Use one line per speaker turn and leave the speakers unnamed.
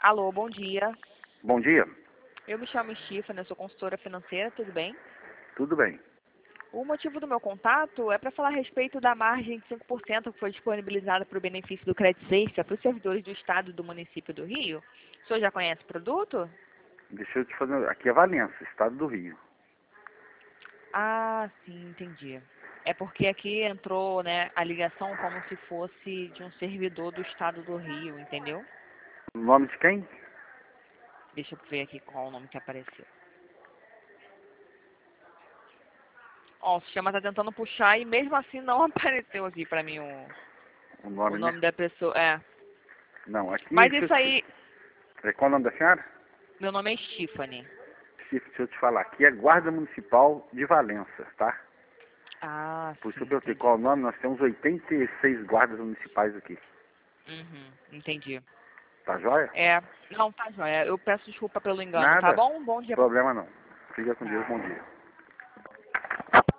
Alô, bom dia.
Bom dia,
Eu me chamo Stephanie, eu sou consultora financeira, tudo bem?
tudo bem.
O motivo do meu contato é para falar a respeito da margem de 5% que foi disponibilizada para o benefício do Credit Safe para os servidores do Estado e do município do Rio. O senhor já conhece o produto?
Deixa eu te fazer. Aqui é Valença, estado do Rio.
Ah, sim, entendi. É porque aqui entrou, né, a ligação como se fosse de um servidor do Estado do Rio, entendeu?
O nome de quem?
Deixa eu ver aqui qual o nome que apareceu. Ó, o sistema está tentando puxar e mesmo assim não apareceu aqui para mim
O
o
nome, né?
nome da pessoa. É.
Não, aqui,
Mas isso aí,
qual o nome da senhora?
meu nome é Stephanie.
Deixa eu te falar. Aqui é Guarda Municipal de Valença, tá?
Ah,
Por isso
sim,
eu perguntei
entendi.
qual o nome. Nós temos 86 guardas municipais aqui.
Uhum, entendi.
Tá joia?
É, não, tá joia. Eu peço desculpa pelo engano, tá
Nada.
bom? Bom dia.
Problema não. Fica com Deus, bom
Tá.
dia.